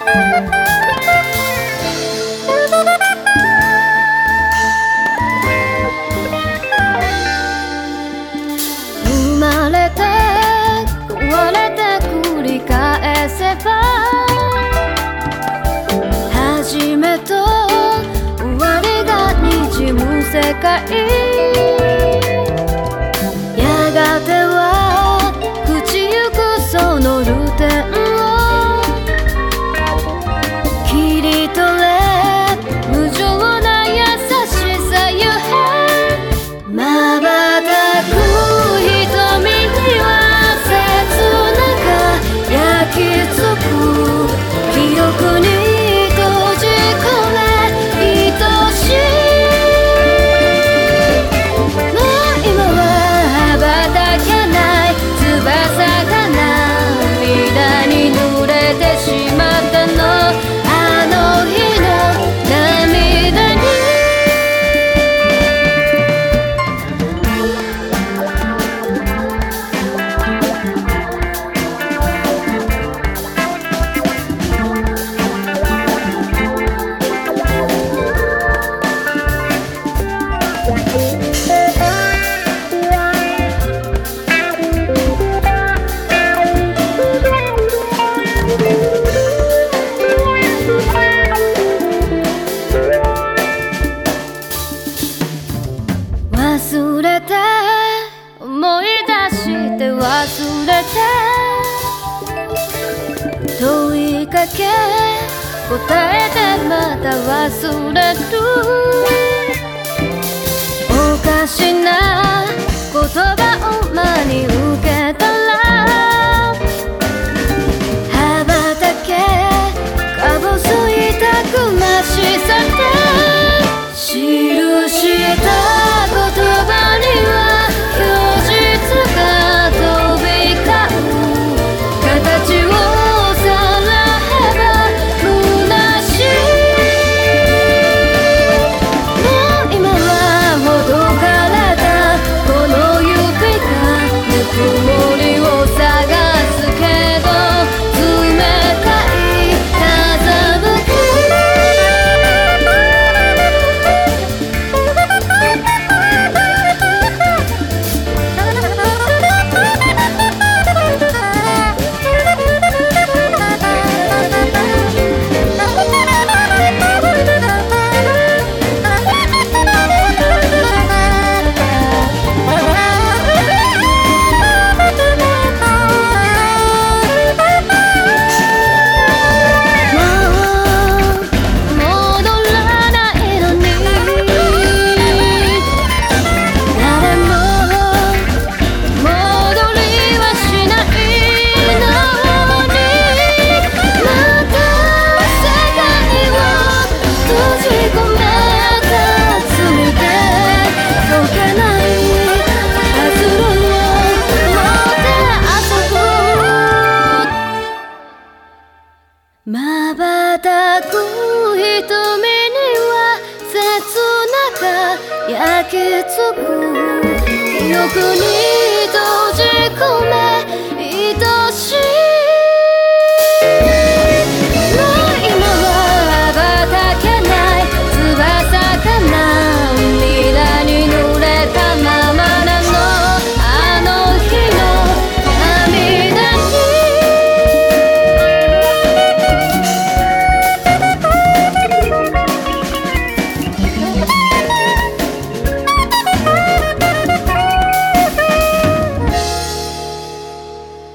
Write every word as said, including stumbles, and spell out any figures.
生まれて壊れて繰り返せば始めと終わりがにじむ世界、やがては朽ちゆくそのルテンを切り取れ無情な優しさゆえ、まばたく瞳には切なか焼き付く記憶に閉じ込め愛しい。もう今は羽ばたけない翼が涙に濡れてしまったの、あの日の涙に。忘れて思い出して忘れて問いかけ答えてまた忘れる、おかしな言葉を真に受けたら羽ばたけか細いたくましさで記した言葉には虚実が飛び交う、形をさらえば虚しい。もう今はほどかれたこの指がぬくもりを探すけど、冷たい風吹きまばたく瞳には切なか焼き付く記憶に